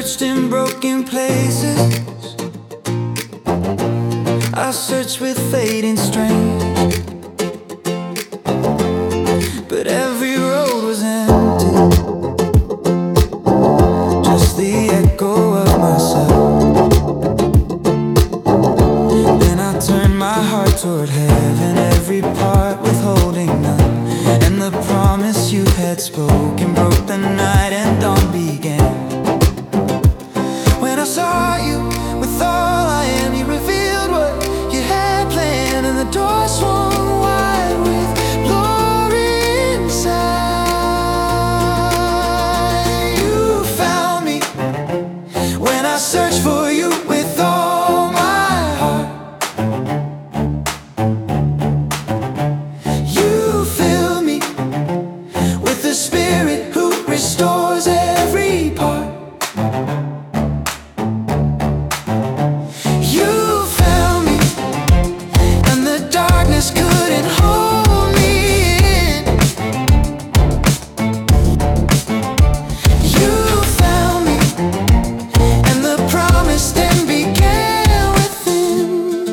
searched in broken places. I searched with fading strength, but every road was empty, just the echo of myself. Then I turned my heart toward heaven, every part withholding none, and the promise you had spoken broke the night and dawn began. When I saw you with all I am, you revealed what you had planned, and the door swung wide with glory inside. You found me when I searched for you with all my heart. You fill me with the Spirit who restores every part. You found me, and the darkness couldn't hold me in. You found me, and the promise then began within.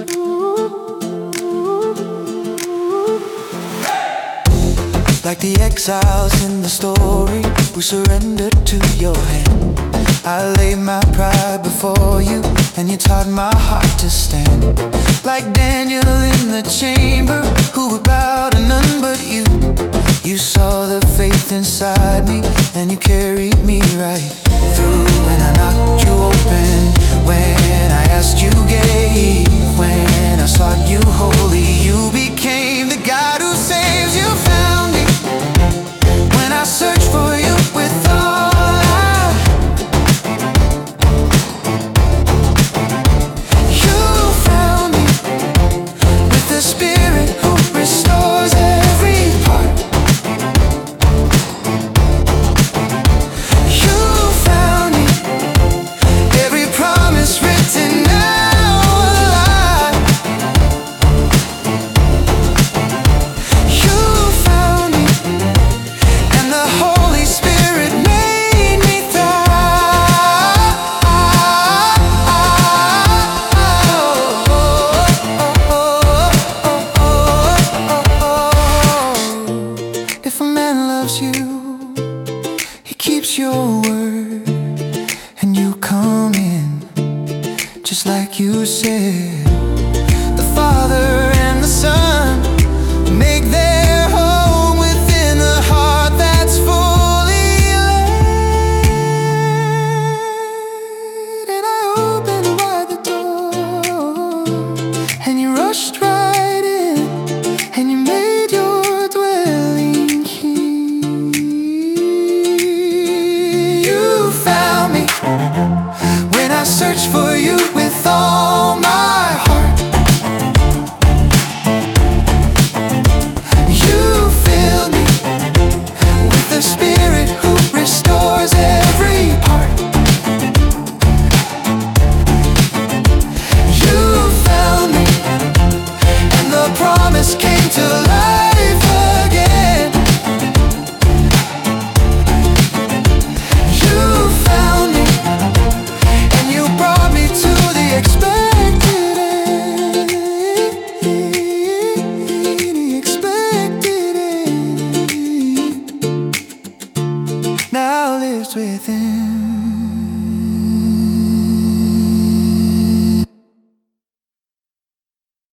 Like the exiles in the story who surrendered to your hand, I laid my pride before you, and you taught my heart to stand. Like Daniel in the chamber, who would bow to none but you. You saw the faith inside me, and you carried me right through. When I knocked you open, when I asked you gave, when I sought you holy, you became the God who saves. You found me when I searched for you with all I. You found me with the Spirit who restores every part. You found me, every promise written now alive. You found me, and the Holy Spirit made me thrive. If a man loves you, he keeps your word, and you come in just like you said. The Father and the Son make their home within the heart that's fully led. And I opened wide the door, and you rushed right in, and you made your dwelling here. You found me when I searched for you with all my heart. You filled me with the Spirit who restores every part. You found me, and the promise came to life again. You found me, and you brought me to the expected end. The expected end now lives within.